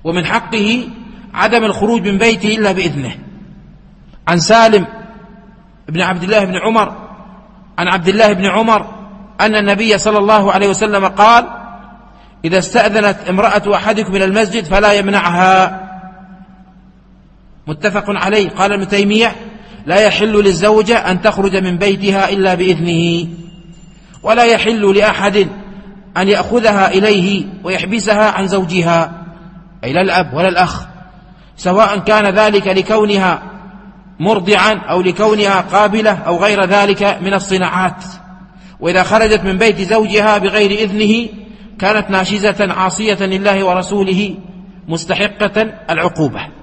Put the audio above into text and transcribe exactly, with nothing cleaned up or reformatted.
ومن حقه عدم الخروج من بيته إلا بإذنه. عن سالم بن عبد الله بن عمر عن عبد الله بن عمر أن النبي صلى الله عليه وسلم قال: إذا استأذنت امرأة أحدكم من المسجد فلا يمنعها. متفق عليه. قال ابن تيمية: لا يحل للزوجة أن تخرج من بيتها إلا بإذنه، ولا يحل لأحد أن يأخذها إليه ويحبسها عن زوجها، أي لا الأب ولا الأخ، سواء كان ذلك لكونها مرضعا أو لكونها قابلة أو غير ذلك من الصناعات. وإذا خرجت من بيت زوجها بغير إذنه كانت ناشزة عاصية لله ورسوله مستحقة العقوبة.